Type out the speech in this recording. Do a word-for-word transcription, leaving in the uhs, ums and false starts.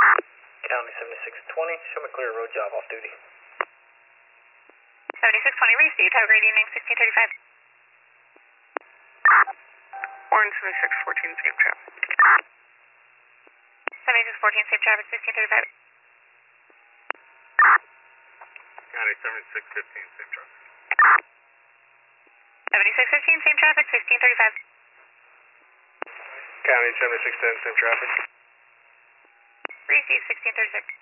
County seventy-six twenty, show me clear road job off duty. seventy-six twenty received, have a great evening, sixteen thirty-five. Warren seventy-six fourteen, same traffic. seventy-six fourteen, same traffic, sixteen thirty-five. County seventy-six fifteen, same traffic. seventy-six fifteen, same traffic, sixteen thirty-five. County seventy-six ten, same traffic. Received, sixteen thirty-six.